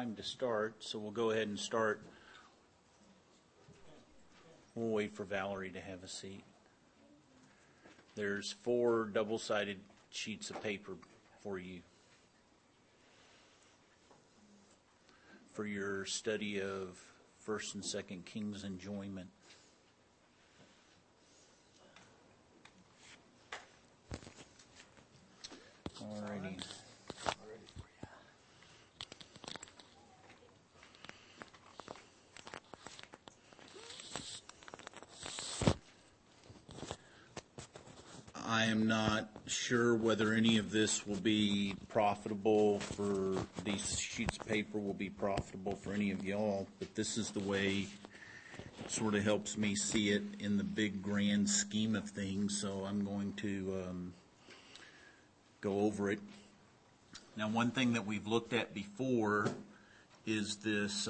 time to start, so we'll go ahead and start. We'll wait for Valerie to have a seat. There's 4 double-sided sheets of paper for you for your study of 1st and 2nd Kings enjoyment. Alrighty. I am not sure whether any of this will be profitable for these sheets of paper will be profitable for any of y'all, but this is the way it sort of helps me see it in the big grand scheme of things, so I'm going to go over it. Now, one thing that we've looked at before is this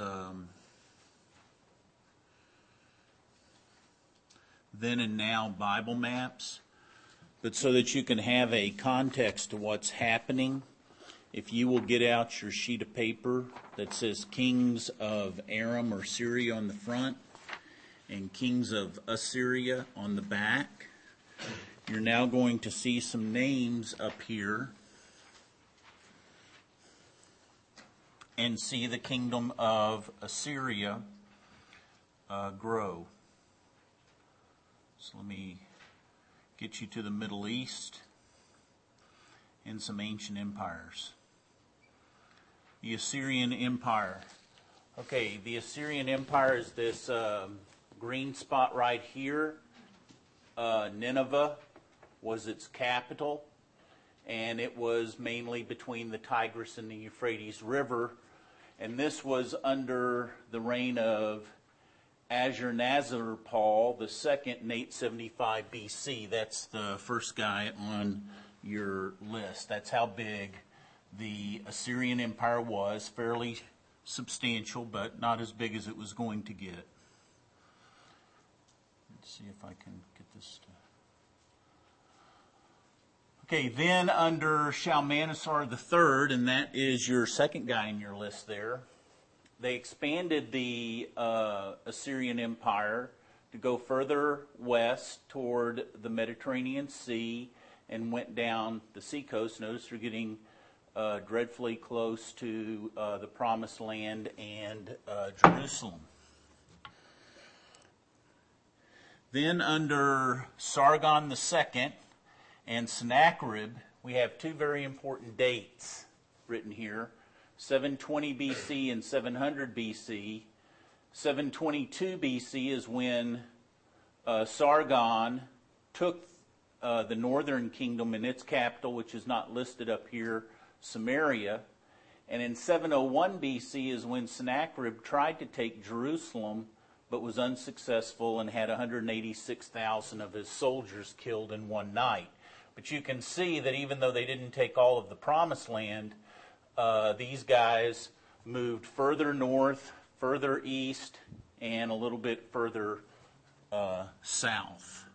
then and now Bible maps. But so that you can have a context to what's happening, if you will get out your sheet of paper that says Kings of Aram or Syria on the front and Kings of Assyria on the back, you're now going to see some names up here and see the kingdom of Assyria grow. So let me get you to the Middle East and some ancient empires. The Assyrian Empire. Okay, the Assyrian Empire is this green spot right here. Nineveh was its capital, and it was mainly between the Tigris and the Euphrates River. And this was under the reign of Ashurnasirpal II in 875 BC. That's the first guy on your list. That's how big the Assyrian Empire was. Fairly substantial, but not as big as it was going to get. Let's see if I can get this to... Okay, then under Shalmaneser III, and that is your second guy in your list there, they expanded the Assyrian Empire to go further west toward the Mediterranean Sea and went down the seacoast. Notice they're getting dreadfully close to the Promised Land and Jerusalem. Then under Sargon II and Sennacherib, we have 2 very important dates written here. 720 BC and 700 BC. 722 BC is when Sargon took the northern kingdom and its capital, which is not listed up here, Samaria. And in 701 BC is when Sennacherib tried to take Jerusalem, but was unsuccessful and had 186,000 of his soldiers killed in one night. But you can see that even though they didn't take all of the Promised Land, these guys moved further north, further east, and a little bit further south.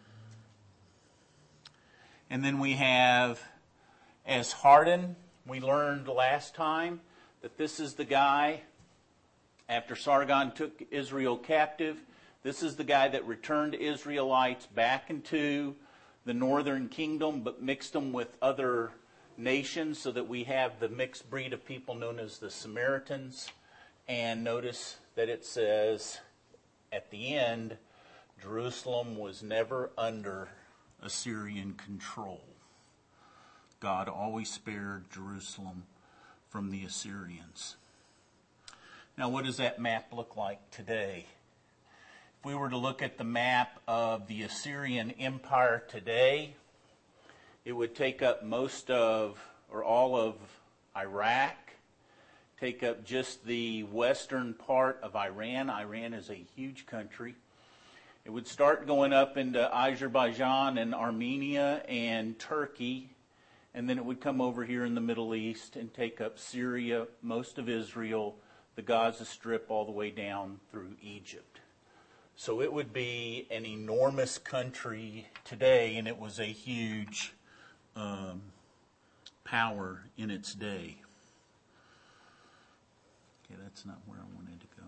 And then we have Esarhaddon. We learned last time that this is the guy, after Sargon took Israel captive, this is the guy that returned Israelites back into the northern kingdom, but mixed them with other nations, so that we have the mixed breed of people known as the Samaritans. And notice that it says at the end, Jerusalem was never under Assyrian control. God always spared Jerusalem from the Assyrians. Now, what does that map look like today? If we were to look at the map of the Assyrian Empire today, it would take up most of, or all of, Iraq, take up just the western part of Iran. Iran is a huge country. It would start going up into Azerbaijan and Armenia and Turkey, and then it would come over here in the Middle East and take up Syria, most of Israel, the Gaza Strip, all the way down through Egypt. So it would be an enormous country today, and it was a huge power in its day. that's not where I wanted to go.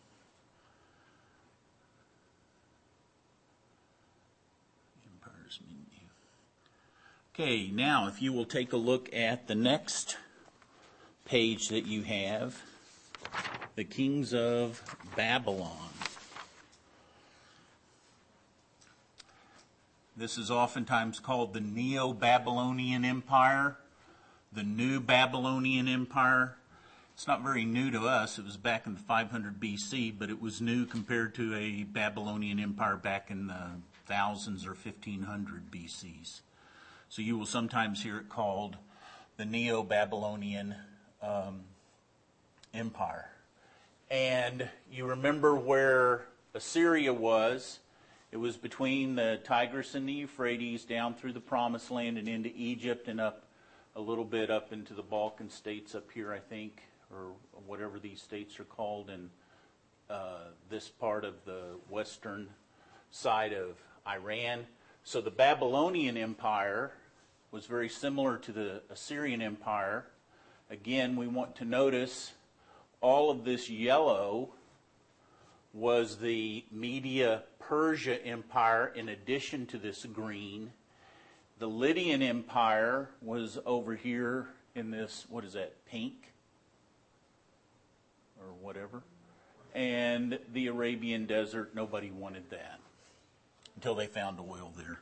Empires menu. Okay, now if you will take a look at the next page that you have, the kings of Babylon. This is oftentimes called the Neo-Babylonian Empire, the New Babylonian Empire. It's not very new to us. It was back in the 500 BC, but it was new compared to a Babylonian Empire back in the thousands or 1500 BCs. So you will sometimes hear it called the Neo-Babylonian Empire. And you remember where Assyria was. It was between the Tigris and the Euphrates, down through the Promised Land and into Egypt, and up a little bit up into the Balkan states up here, I think, or whatever these states are called, in this part of the western side of Iran. So the Babylonian Empire was very similar to the Assyrian Empire. Again, we want to notice all of this yellow was the Media-Persia Empire in addition to this green. The Lydian Empire was over here in this, what is that, pink? Or whatever. And the Arabian Desert, nobody wanted that until they found oil there.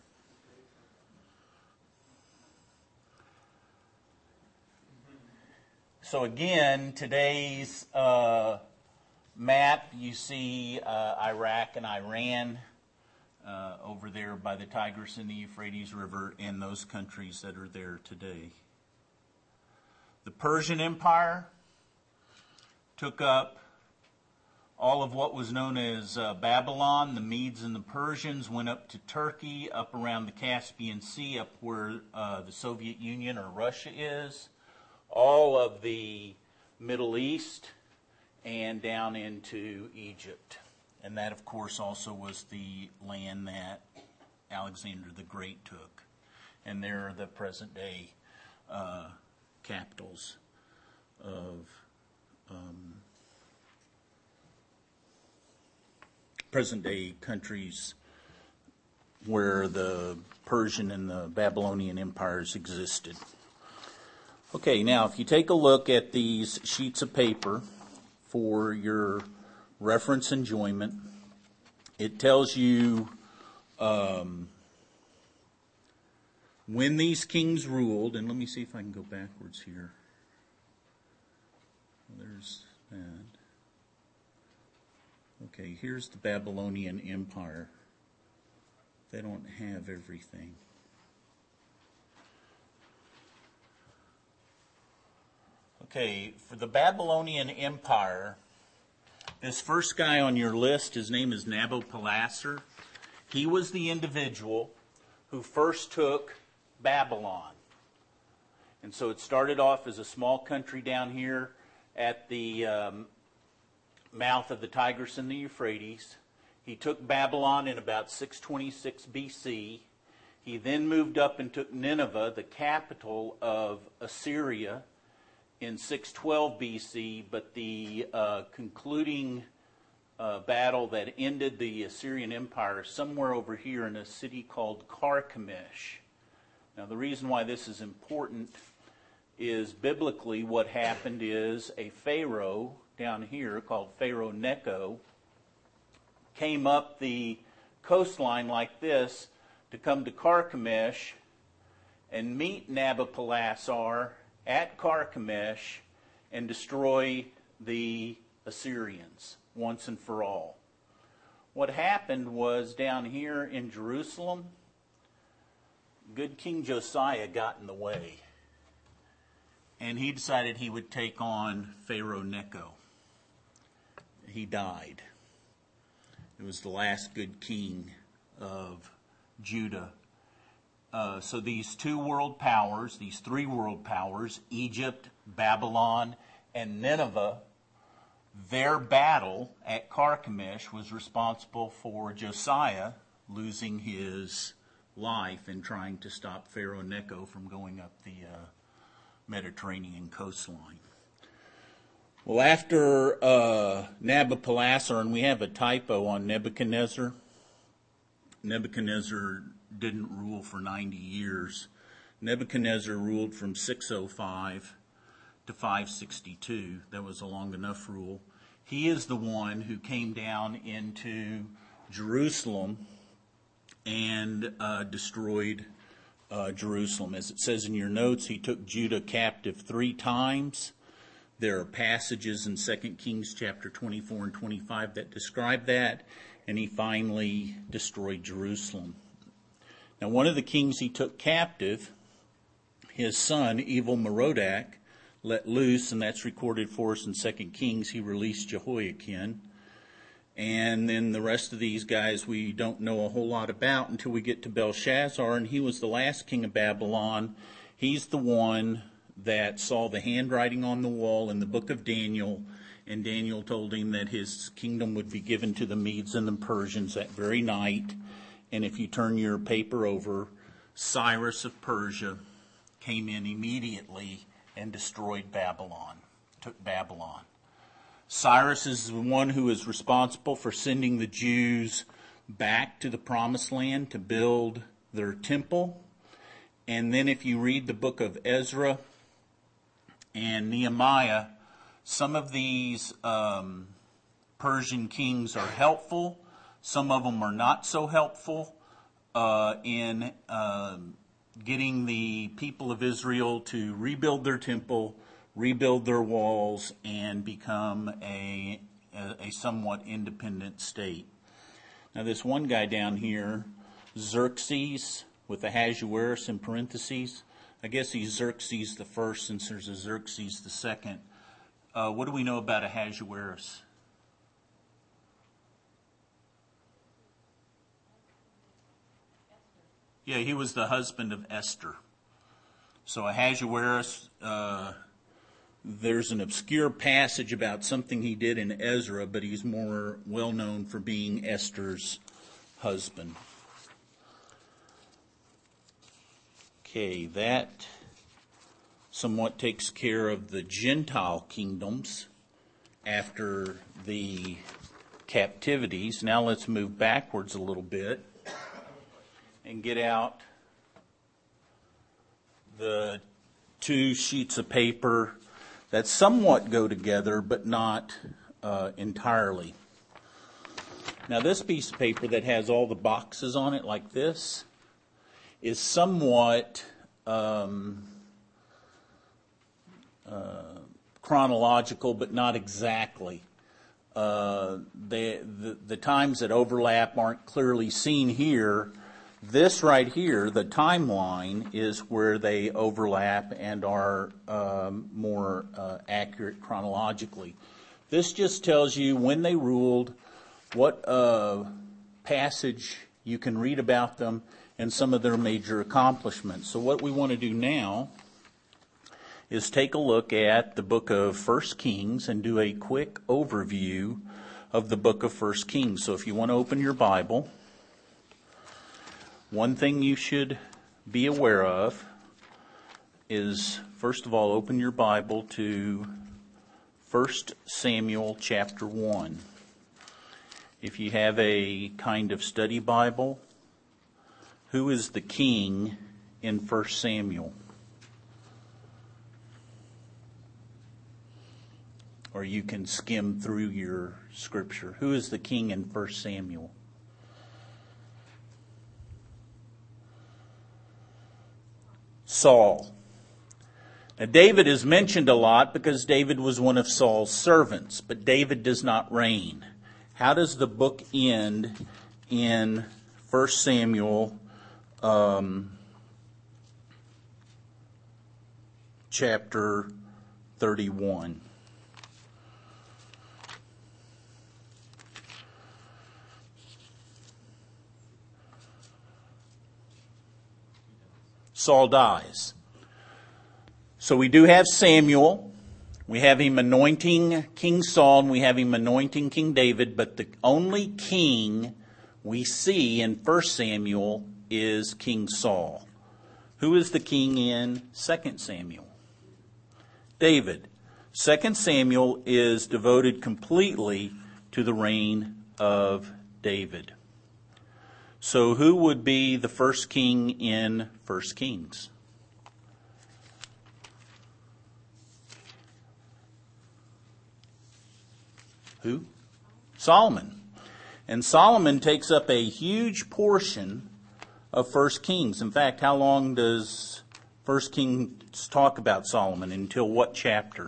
So again, today's map, you see Iraq and Iran over there by the Tigris and the Euphrates River, and those countries that are there today. The Persian Empire took up all of what was known as Babylon. The Medes and the Persians went up to Turkey, up around the Caspian Sea, up where the Soviet Union or Russia is. All of the Middle East and down into Egypt. And that, of course, also was the land that Alexander the Great took. And they're the present-day capitals of present-day countries where the Persian and the Babylonian empires existed. Okay, now if you take a look at these sheets of paper for your reference enjoyment, it tells you when these kings ruled, and let me see if I can go backwards here. There's that. Okay, here's the Babylonian Empire. They don't have everything. Okay, for the Babylonian Empire, this first guy on your list, his name is Nabopolassar. He was the individual who first took Babylon. And so it started off as a small country down here at the mouth of the Tigris and the Euphrates. He took Babylon in about 626 BC. He then moved up and took Nineveh, the capital of Assyria, in 612 BC, but the concluding battle that ended the Assyrian Empire is somewhere over here in a city called Carchemish. Now, the reason why this is important is biblically what happened is a pharaoh down here called Pharaoh Necho came up the coastline like this to come to Carchemish and meet Nabopolassar at Carchemish and destroy the Assyrians once and for all. What happened was down here in Jerusalem, good King Josiah got in the way. And he decided he would take on Pharaoh Necho. He died. It was the last good king of Judah. So these two world powers, these three world powers, Egypt, Babylon, and Nineveh, their battle at Carchemish was responsible for Josiah losing his life in trying to stop Pharaoh Necho from going up the Mediterranean coastline. Well, after Nabopolassar, and we have a typo on Nebuchadnezzar. Nebuchadnezzar didn't rule for 90 years. Nebuchadnezzar ruled from 605 to 562. That was a long enough rule. He is the one who came down into Jerusalem and destroyed Jerusalem. As it says in your notes, he took Judah captive 3 times. There are passages in 2 Kings chapter 24 and 25 that describe that, and he finally destroyed Jerusalem. Now, one of the kings he took captive, his son, Evil-Merodach, let loose, and that's recorded for us in 2 Kings. He released Jehoiakim. And then the rest of these guys we don't know a whole lot about until we get to Belshazzar, and he was the last king of Babylon. He's the one that saw the handwriting on the wall in the book of Daniel, and Daniel told him that his kingdom would be given to the Medes and the Persians that very night. And if you turn your paper over, Cyrus of Persia came in immediately and destroyed Babylon, took Babylon. Cyrus is the one who is responsible for sending the Jews back to the Promised Land to build their temple. And then if you read the book of Ezra and Nehemiah, some of these Persian kings are helpful. Some of them are not so helpful in getting the people of Israel to rebuild their temple, rebuild their walls, and become a somewhat independent state. Now this one guy down here, Xerxes, with the Ahasuerus in parentheses, I guess he's Xerxes the first since there's a Xerxes the second. What do we know about Ahasuerus? Yeah, he was the husband of Esther. So Ahasuerus, there's an obscure passage about something he did in Ezra, but he's more well known for being Esther's husband. Okay, that somewhat takes care of the Gentile kingdoms after the captivities. Now let's move backwards a little bit and get out the 2 sheets of paper that somewhat go together, but not entirely. Now this piece of paper that has all the boxes on it like this is somewhat chronological, but not exactly. The times that overlap aren't clearly seen here. This right here, the timeline, is where they overlap and are more accurate chronologically. This just tells you when they ruled, what passage you can read about them, and some of their major accomplishments. So what we want to do now is take a look at the book of 1 Kings and do a quick overview of the book of 1 Kings. So if you want to open your Bible, one thing you should be aware of is, first of all, open your Bible to 1 Samuel chapter 1. If you have a kind of study Bible, who is the king in 1 Samuel? Or you can skim through your scripture. Who is the king in 1 Samuel? Saul. Now, David is mentioned a lot because David was one of Saul's servants, but David does not reign. How does the book end in 1 Samuel chapter 31? Saul dies. So we do have Samuel. We have him anointing King Saul, and we have him anointing King David, but the only king we see in 1 Samuel is King Saul. Who is the king in 2 Samuel? David. 2 Samuel is devoted completely to the reign of David. So who would be the first king in 1 Kings? Who? Solomon. And Solomon takes up a huge portion of 1 Kings. In fact, how long does 1 Kings talk about Solomon? Until what chapter?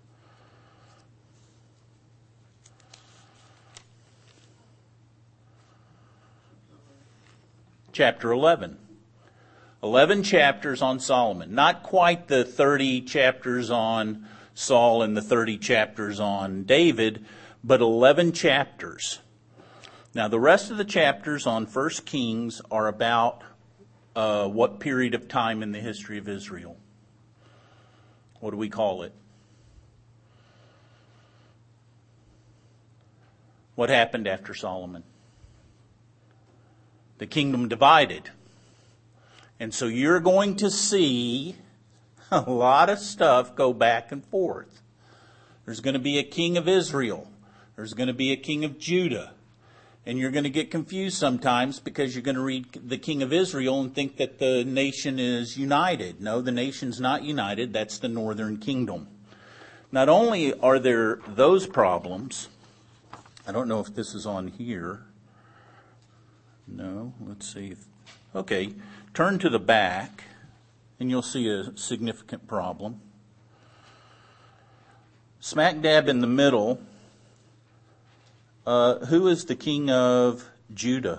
Chapter 11. 11 chapters on Solomon. Not quite the 30 chapters on Saul and the 30 chapters on David, but 11 chapters. Now, the rest of the chapters on 1 Kings are about what period of time in the history of Israel? What do we call it? What happened after Solomon? The kingdom divided. And so you're going to see a lot of stuff go back and forth. There's going to be a king of Israel. There's going to be a king of Judah. And you're going to get confused sometimes because you're going to read the king of Israel and think that the nation is united. No, the nation's not united. That's the northern kingdom. Not only are there those problems, I don't know if this is on here. No, let's see. Okay, turn to the back and you'll see a significant problem. Smack dab in the middle, who is the king of Judah?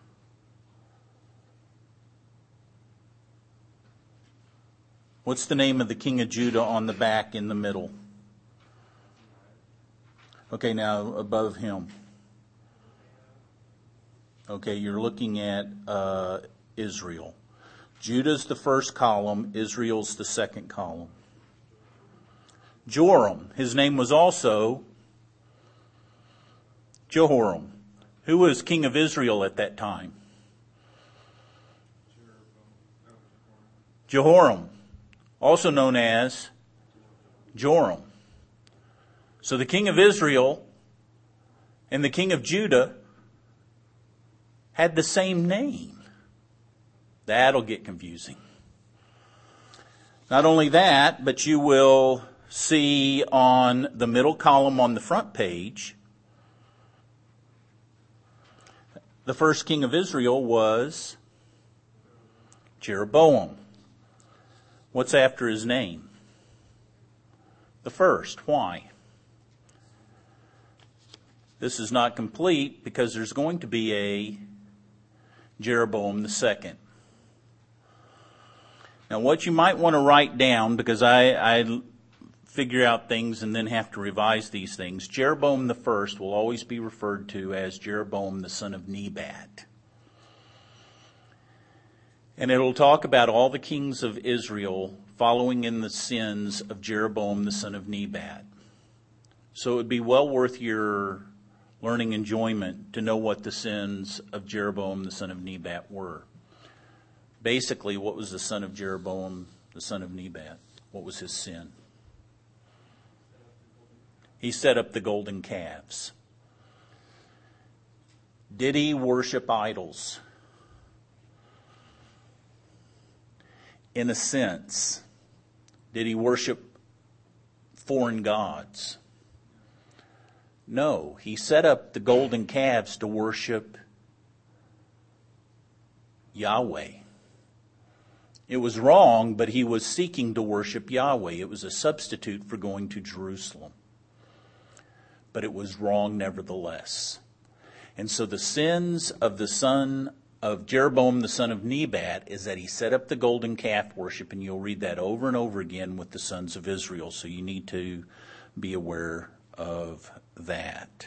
What's the name of the king of Judah on the back in the middle? Okay, now above him. Okay, you're looking at Israel. Judah's the first column, Israel's the second column. Joram, his name was also Jehoram. Who was king of Israel at that time? Jehoram, also known as Joram. So the king of Israel and the king of Judah had the same name. That'll get confusing. Not only that, but you will see on the middle column on the front page, the first king of Israel was Jeroboam. What's after his name? The first. Why? This is not complete because there's going to be a Jeroboam the second. Now, what you might want to write down, because I figure out things and then have to revise these things, Jeroboam the first will always be referred to as Jeroboam the son of Nebat. And it'll talk about all the kings of Israel following in the sins of Jeroboam the son of Nebat. So it would be well worth your learning enjoyment to know what the sins of Jeroboam the son of Nebat were. Basically, what was the son of Jeroboam the son of Nebat? What was his sin? He set up the golden calves. Did he worship idols? In a sense. Did he worship foreign gods? No, he set up the golden calves to worship Yahweh. It was wrong, but he was seeking to worship Yahweh. It was a substitute for going to Jerusalem. But it was wrong nevertheless. And so the sins of the son of Jeroboam, the son of Nebat, is that he set up the golden calf worship, and you'll read that over and over again with the sons of Israel. So you need to be aware of that.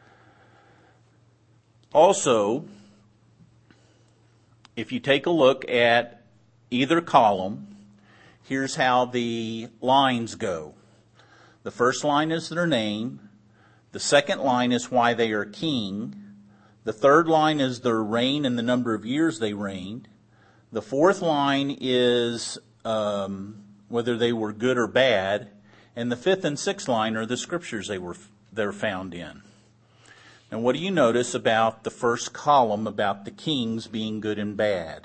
Also, if you take a look at either column, here's how the lines go. The first line is their name. The second line is why they are king. The third line is their reign and the number of years they reigned. The fourth line is whether they were good or bad. And the fifth and sixth line are the scriptures they're found in. And what do you notice about the first column about the kings being good and bad?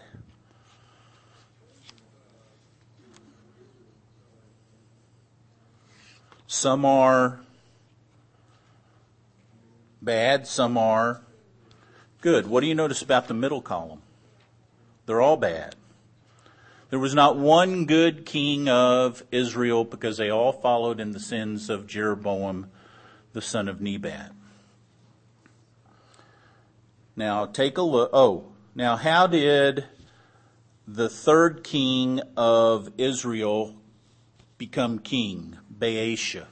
Some are bad, some are good. What do you notice about the middle column? They're all bad. There was not one good king of Israel because they all followed in the sins of Jeroboam, the son of Nebat. Now take a look. Now how did the third king of Israel become king? Baasha.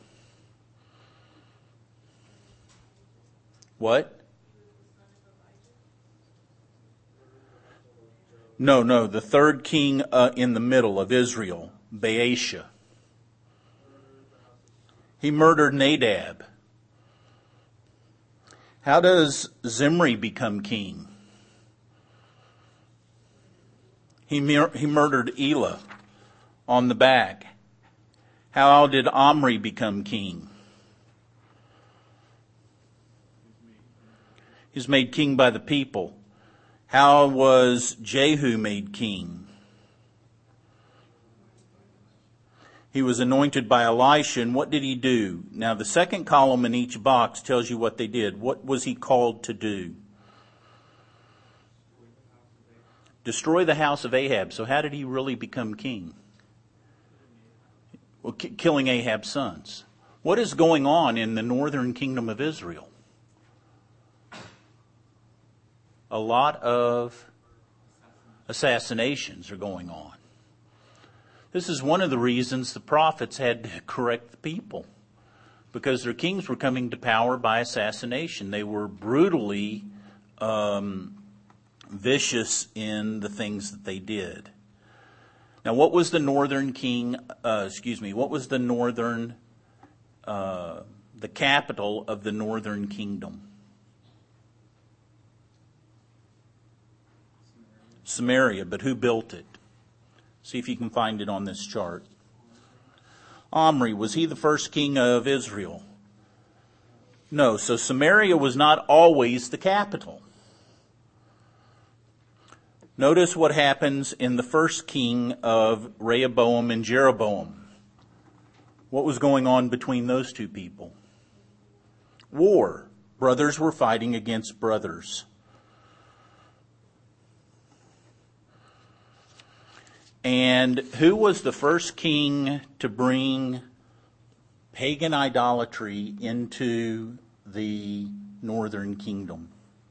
What? No, the third king in the middle of Israel, Baasha. He murdered Nadab. How does Zimri become king? He murdered Elah on the back. How did Omri become king? He was made king by the people. How was Jehu made king? He was anointed by Elisha, and what did he do? Now, the second column in each box tells you what they did. What was he called to do? Destroy the house of Ahab. So how did he really become king? Well, killing Ahab's sons. What is going on in the northern kingdom of Israel? A lot of assassinations are going on. This is one of the reasons the prophets had to correct the people, because their kings were coming to power by assassination. They were brutally vicious in the things that they did. Now, what was the northern king, what was the northern, the capital of the northern kingdom? Samaria, but who built it? See if you can find it on this chart. Omri, was he the first king of Israel? No, so Samaria was not always the capital. Notice what happens in the first king of Rehoboam and Jeroboam. What was going on between those two people? War. Brothers were fighting against brothers. And who was the first king to bring pagan idolatry into the northern kingdom?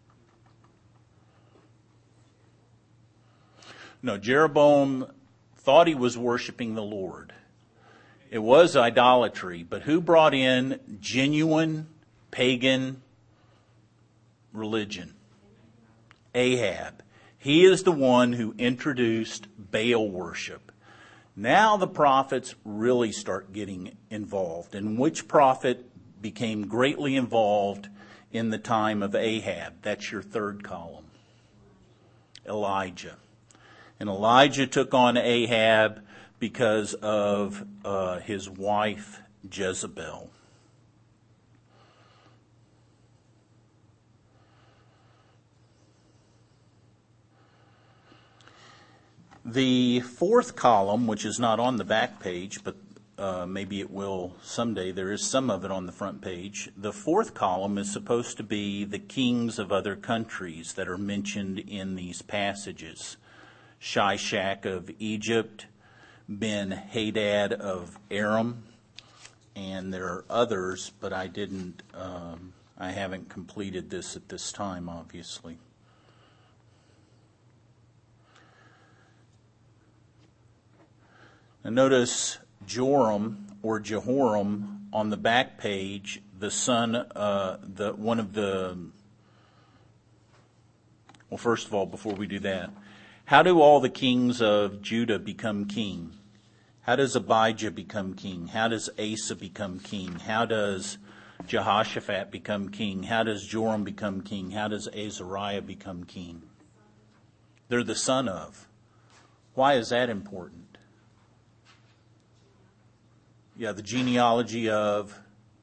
No, Jeroboam thought he was worshiping the Lord. It was idolatry, but who brought in genuine pagan religion? Ahab. He is the one who introduced Baal worship. Now the prophets really start getting involved. And which prophet became greatly involved in the time of Ahab? That's your third column. Elijah. And Elijah took on Ahab because of his wife Jezebel. The fourth column, which is not on the back page, but maybe it will someday. There is some of it on the front page. The fourth column is supposed to be the kings of other countries that are mentioned in these passages. Shishak of Egypt, Ben-Hadad of Aram, and there are others, but I haven't completed this at this time, obviously. Now notice Joram or Jehoram on the back page, the son, first of all, before we do that, how do all the kings of Judah become king? How does Abijah become king? How does Asa become king? How does Jehoshaphat become king? How does Joram become king? How does Azariah become king? They're the son of. Why is that important? the genealogy of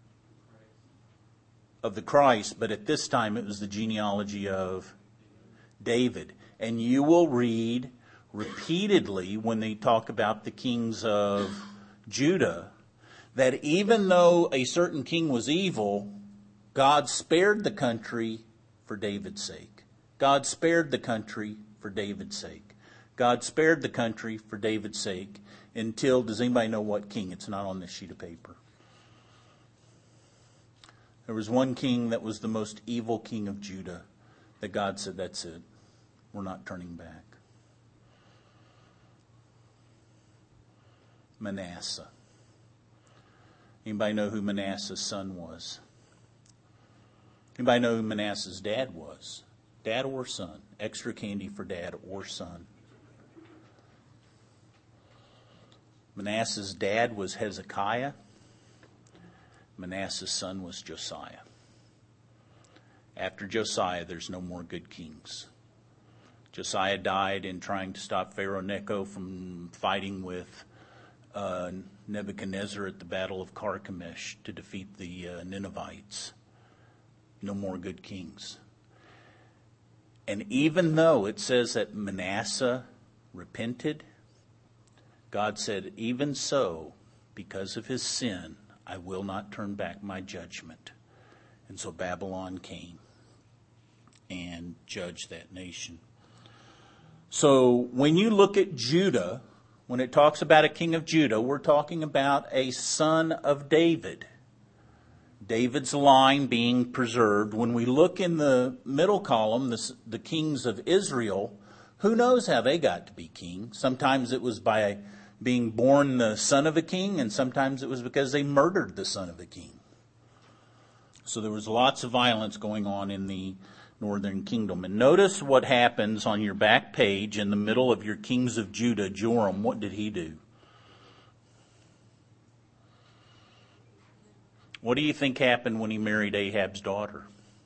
the Christ, but at this time it was the genealogy of David. And you will read repeatedly when they talk about the kings of Judah that even though a certain king was evil, God spared the country for David's sake. God spared the country for David's sake. God spared the country for David's sake until, does anybody know what king? It's not on this sheet of paper. There was one king that was the most evil king of Judah that God said, that's it. We're not turning back. Manasseh. Anybody know who Manasseh's son was? Anybody know who Manasseh's dad was? Dad or son? Extra candy for dad or son. Manasseh's dad was Hezekiah. Manasseh's son was Josiah. After Josiah, there's no more good kings. Josiah died in trying to stop Pharaoh Necho from fighting with Nebuchadnezzar at the Battle of Carchemish to defeat the Ninevites. No more good kings. And even though it says that Manasseh repented, God said, even so, because of his sin, I will not turn back my judgment. And so Babylon came and judged that nation. So when you look at Judah, when it talks about a king of Judah, we're talking about a son of David. David's line being preserved. When we look in the middle column, the kings of Israel, who knows how they got to be king? Sometimes it was by being born the son of a king, and sometimes it was because they murdered the son of a king. So there was lots of violence going on in the northern kingdom. And notice what happens on your back page in the middle of your kings of Judah. Joram, what did he do? What do you think happened when he married Ahab's daughter?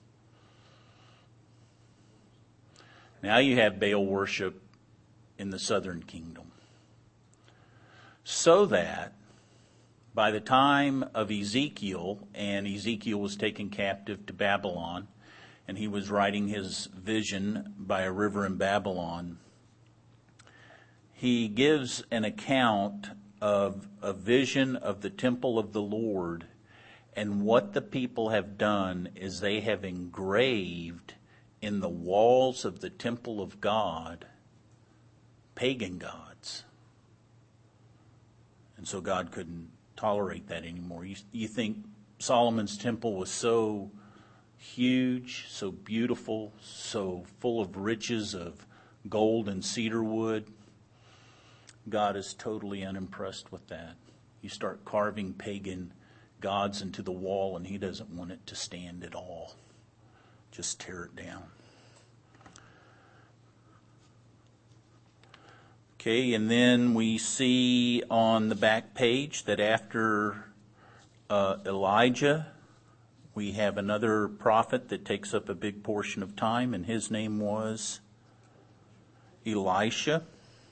Now you have Baal worship in the southern kingdom. So that by the time of Ezekiel, and Ezekiel was taken captive to Babylon, and he was writing his vision by a river in Babylon, he gives an account of a vision of the temple of the Lord. And what the people have done is they have engraved in the walls of the temple of God pagan gods. And so God couldn't tolerate that anymore. You think Solomon's temple was so huge, so beautiful, so full of riches of gold and cedar wood? God is totally unimpressed with that. You start carving pagan gods into the wall, and he doesn't want it to stand at all. Just tear it down. Okay, and then we see on the back page that after Elijah, we have another prophet that takes up a big portion of time, and his name was Elisha.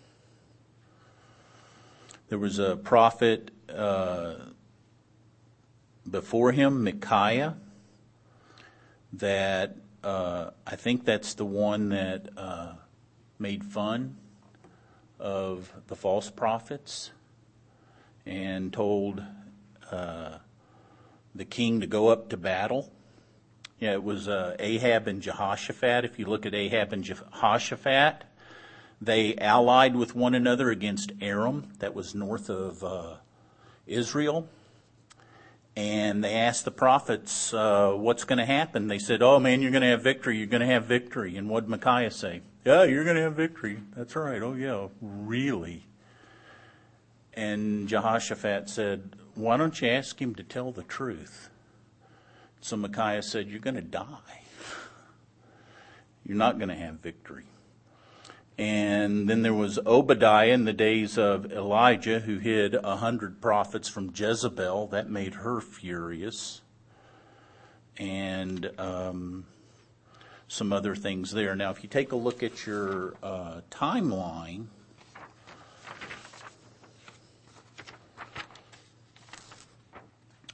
There was a prophet before him, Micaiah, that I think that's the one that made fun of the false prophets and told the king to go up to battle. Yeah, it was Ahab and Jehoshaphat. If you look at Ahab and Jehoshaphat, they allied with one another against Aram, that was north of Israel. And they asked the prophets, what's going to happen? They said, oh man, you're going to have victory. You're going to have victory. And what did Micaiah say? Yeah, you're going to have victory. That's right. Oh yeah, really? And Jehoshaphat said, why don't you ask him to tell the truth? So Micaiah said, you're going to die. You're not going to have victory. And then there was Obadiah in the days of Elijah, who hid 100 prophets from Jezebel. That made her furious. And some other things there. Now, if you take a look at your timeline,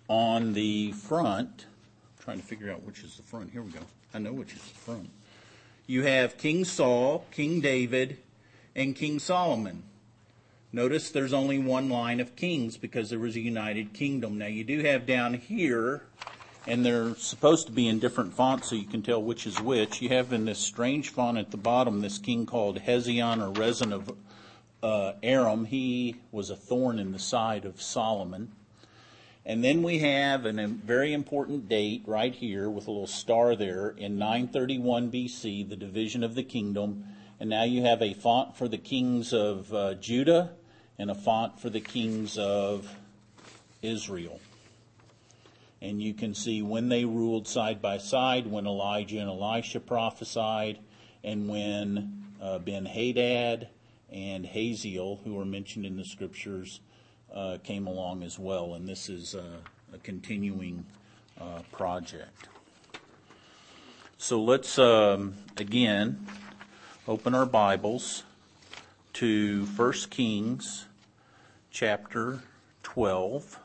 on the front, I'm trying to figure out which is the front. Here we go. I know which is the front. You have King Saul, King David, and King Solomon. Notice there's only one line of kings because there was a united kingdom. Now you do have down here, and they're supposed to be in different fonts so you can tell which is which. You have in this strange font at the bottom this king called Hezion or Rezin of Aram. He was a thorn in the side of Solomon. And then we have a very important date right here with a little star there in 931 BC, the division of the kingdom. And now you have a font for the kings of Judah and a font for the kings of Israel. And you can see when they ruled side by side, when Elijah and Elisha prophesied, and when Ben-Hadad and Hazael, who are mentioned in the scriptures, came along as well. And this is a continuing project. So let's, again, open our Bibles to 1 Kings chapter 12.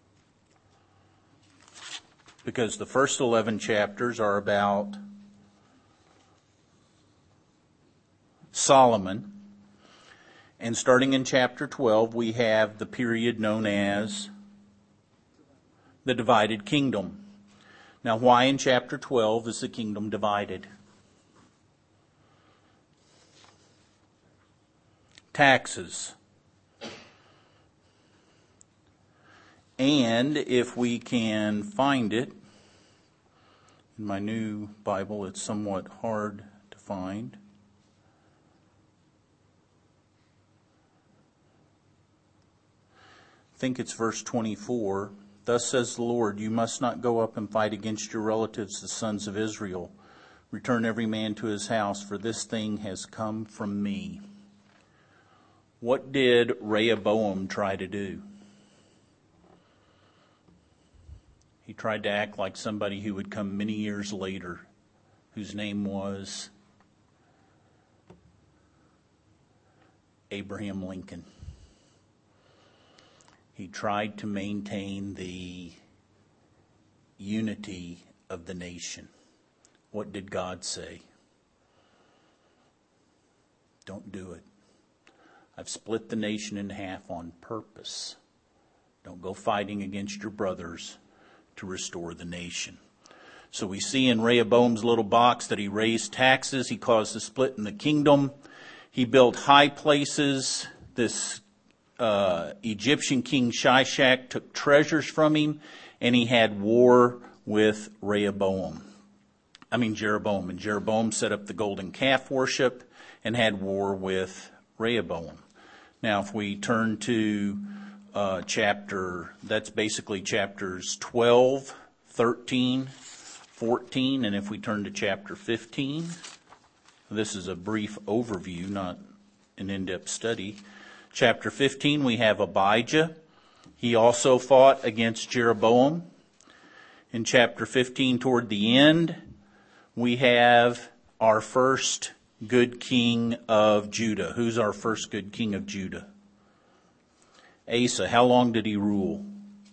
Because the first 11 chapters are about Solomon. And starting in chapter 12, we have the period known as the divided kingdom. Now, why in chapter 12 is the kingdom divided? Taxes. And if we can find it, in my new Bible it's somewhat hard to find. I think it's verse 24. Thus says the Lord, you must not go up and fight against your relatives, the sons of Israel. Return every man to his house, for this thing has come from me. What did Rehoboam try to do? He tried to act like somebody who would come many years later, whose name was Abraham Lincoln. He tried to maintain the unity of the nation. What did God say? Don't do it. I've split the nation in half on purpose. Don't go fighting against your brothers to restore the nation. So we see in Rehoboam's little box that he raised taxes. He caused a split in the kingdom. He built high places. This Egyptian king Shishak took treasures from him, and he had war with Jeroboam. And Jeroboam set up the golden calf worship and had war with Rehoboam. Now, if we turn to that's basically chapters 12, 13, 14, and if we turn to chapter 15, this is a brief overview, not an in-depth study. Chapter 15, we have Abijah. He also fought against Jeroboam. In chapter 15, toward the end, we have our first good king of Judah. Who's our first good king of Judah? Asa. How long did he rule?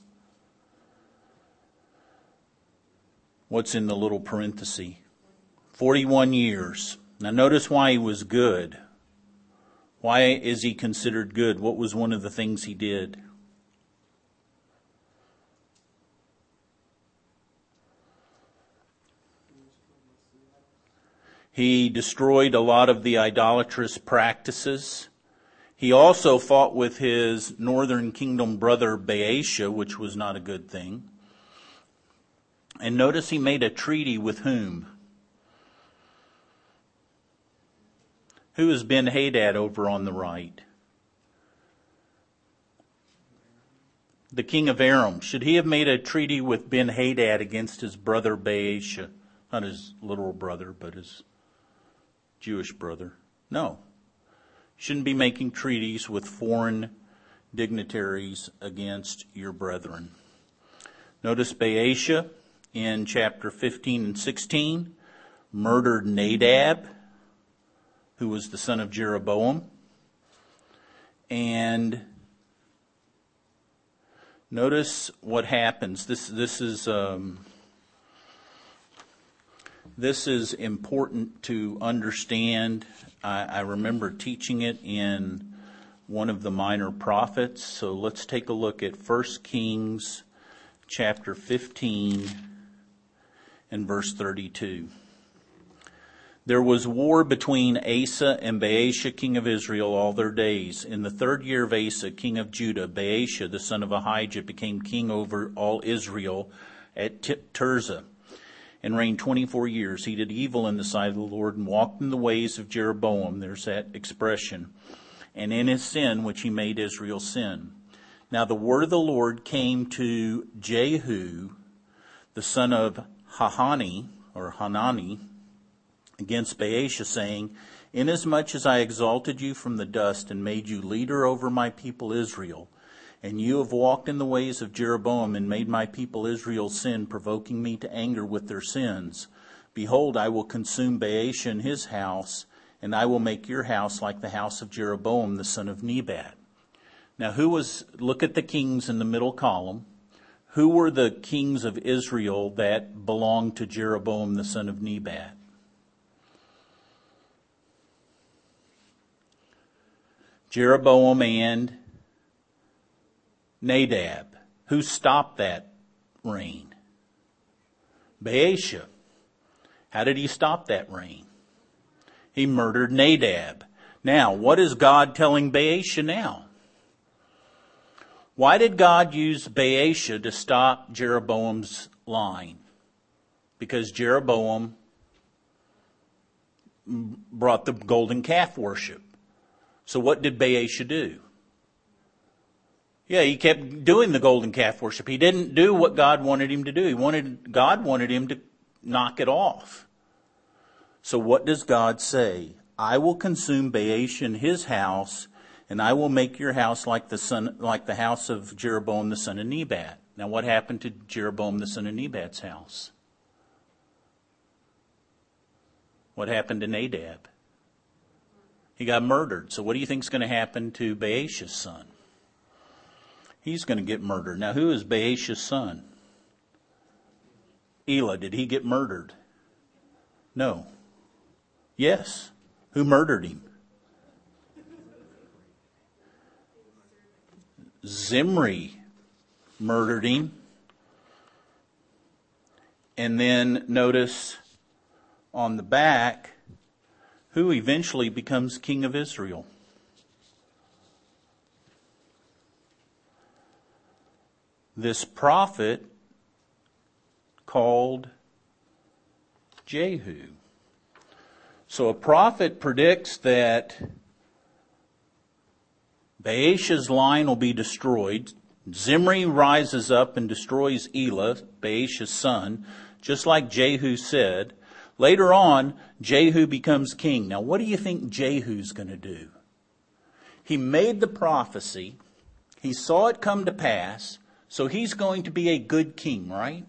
What's in the little parenthesis? 41 years. Now notice why he was good. Why is he considered good? What was one of the things he did? He destroyed a lot of the idolatrous practices. He also fought with his northern kingdom brother Baasha, which was not a good thing. And notice he made a treaty with whom? Who is Ben-Hadad over on the right? The king of Aram. Should he have made a treaty with Ben-Hadad against his brother Baasha? Not his literal brother, but his Jewish brother. No. Shouldn't be making treaties with foreign dignitaries against your brethren. Notice Baasha in chapter 15 and 16 murdered Nadab, who was the son of Jeroboam. And Notice what happens. This is important to understand. I remember teaching it in one of the minor prophets. So let's take a look at 1 Kings chapter 15 and verse 32. There was war between Asa and Baasha, king of Israel, all their days. In the 3rd year of Asa, king of Judah, Baasha, the son of Ahijah, became king over all Israel at Tirzah, and reigned 24 years. He did evil in the sight of the Lord and walked in the ways of Jeroboam. There's that expression. And in his sin, which he made Israel sin. Now the word of the Lord came to Jehu, the son of Hanani, against Baasha, saying, Inasmuch as I exalted you from the dust and made you leader over my people Israel, and you have walked in the ways of Jeroboam and made my people Israel sin, provoking me to anger with their sins, behold, I will consume Baasha and his house, and I will make your house like the house of Jeroboam the son of Nebat. Now look at the kings in the middle column. Who were the kings of Israel that belonged to Jeroboam the son of Nebat? Jeroboam and Nadab. Who stopped that reign? Baasha. How did he stop that reign? He murdered Nadab. Now, what is God telling Baasha now? Why did God use Baasha to stop Jeroboam's line? Because Jeroboam brought the golden calf worship. So what did Baasha do? Yeah, he kept doing the golden calf worship. He didn't do what God wanted him to do. God wanted him to knock it off. So what does God say? I will consume Baasha and his house, and I will make your house like the house of Jeroboam the son of Nebat. Now what happened to Jeroboam the son of Nebat's house? What happened to Nadab? He got murdered. So what do you think is going to happen to Baasha's son? He's going to get murdered. Now, who is Baasha's son? Elah. Did he get murdered? No. Yes. Who murdered him? Zimri murdered him. And then notice on the back, who eventually becomes king of Israel? This prophet called Jehu. So a prophet predicts that Baasha's line will be destroyed. Zimri rises up and destroys Elah, Baasha's son, just like Jehu said. Later on, Jehu becomes king. Now, what do you think Jehu's going to do? He made the prophecy. He saw it come to pass. So he's going to be a good king, right?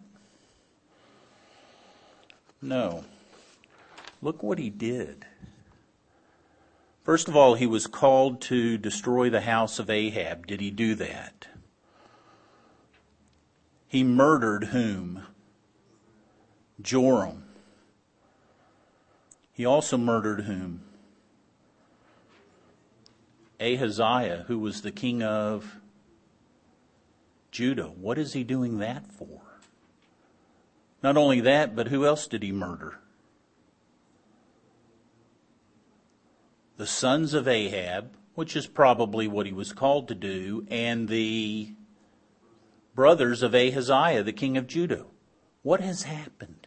No. Look what he did. First of all, he was called to destroy the house of Ahab. Did he do that? He murdered whom? Joram. He also murdered whom? Ahaziah, who was the king of Judah. What is he doing that for? Not only that, but who else did he murder? The sons of Ahab, which is probably what he was called to do, and the brothers of Ahaziah, the king of Judah. What has happened?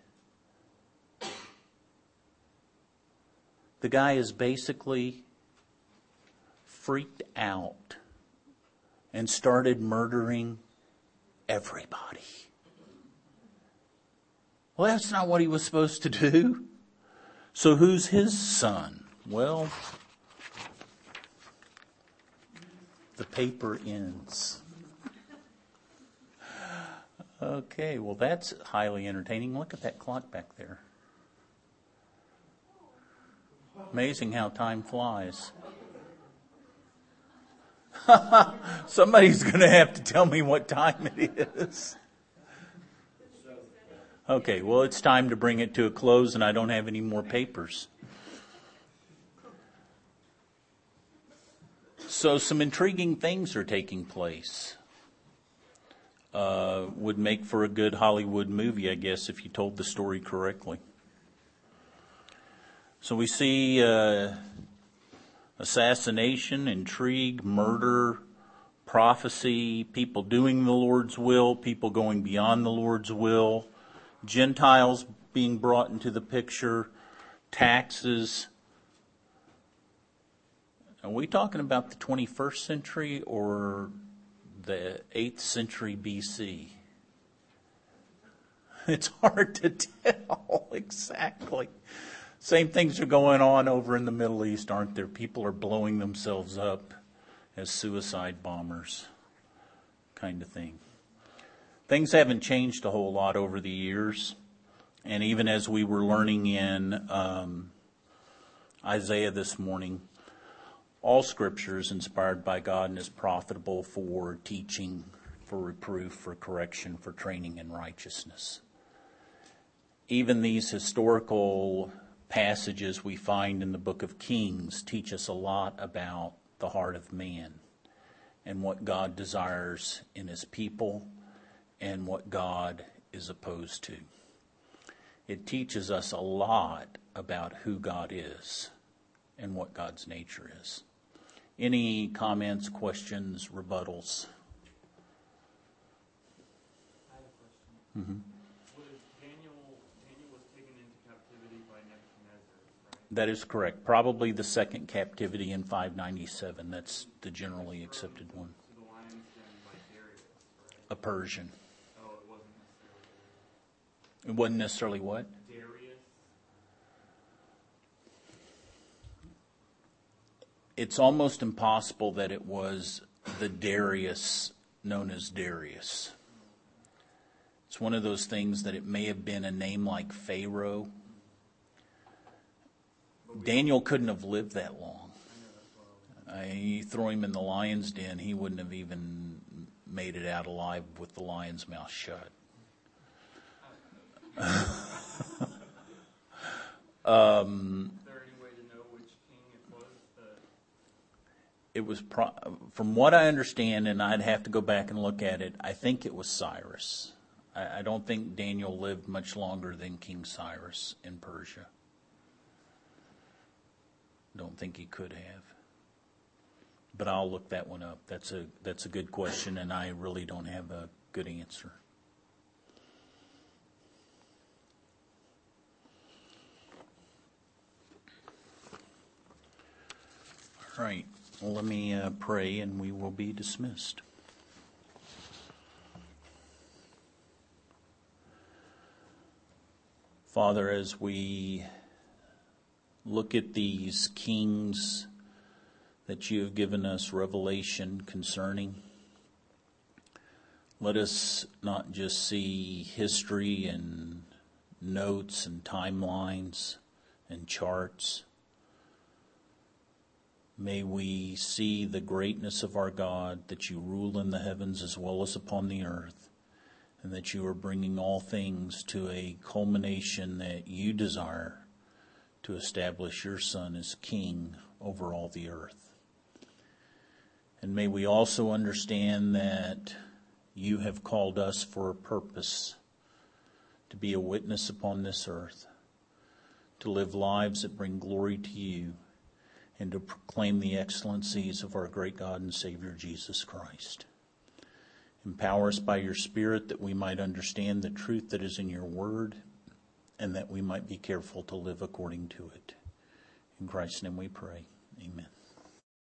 The guy is basically freaked out and started murdering everybody. Well, that's not what he was supposed to do. So who's his son? Well, the paper ends. Okay, well, that's highly entertaining. Look at that clock back there. Amazing how time flies. Somebody's going to have to tell me what time it is. Okay, well, it's time to bring it to a close, and I don't have any more papers. So some intriguing things are taking place. Would make for a good Hollywood movie, I guess, if you told the story correctly. So we see assassination, intrigue, murder, prophecy, people doing the Lord's will, people going beyond the Lord's will, Gentiles being brought into the picture, taxes. Are we talking about the 21st century or the 8th century BC? It's hard to tell exactly. Same things are going on over in the Middle East, aren't there? People are blowing themselves up as suicide bombers, kind of thing. Things haven't changed a whole lot over the years. And even as we were learning in Isaiah this morning, all Scripture is inspired by God and is profitable for teaching, for reproof, for correction, for training in righteousness. Even these historical passages we find in the book of Kings teach us a lot about the heart of man and what God desires in his people and what God is opposed to. It teaches us a lot about who God is and what God's nature is. Any comments, questions, rebuttals? I have a question. Mm-hmm. Daniel was taken into captivity by Nebuchadnezzar, right? That is correct. Probably the second captivity in 597. That's the generally accepted one. To the lion's den by Darius, right? A Persian. Oh, it wasn't necessarily It wasn't necessarily what? Darius. It's almost impossible that it was the Darius known as Darius. It's one of those things that it may have been a name like Pharaoh. Daniel couldn't have lived that long. You throw him in the lion's den, he wouldn't have even made it out alive with the lion's mouth shut. Is there any way to know which king it was? It was, from what I understand, and I'd have to go back and look at it, I think it was Cyrus. I don't think Daniel lived much longer than King Cyrus in Persia. Don't think he could have. But I'll look that one up. That's a good question, and I really don't have a good answer. All right. Well, let me pray, and we will be dismissed. Father, as we look at these kings that you have given us revelation concerning, let us not just see history and notes and timelines and charts. May we see the greatness of our God, that you rule in the heavens as well as upon the earth, and that you are bringing all things to a culmination that you desire to establish your Son as King over all the earth. And may we also understand that you have called us for a purpose, to be a witness upon this earth, to live lives that bring glory to you, and to proclaim the excellencies of our great God and Savior, Jesus Christ. Empower us by your Spirit that we might understand the truth that is in your word, and that we might be careful to live according to it. In Christ's name we pray. Amen.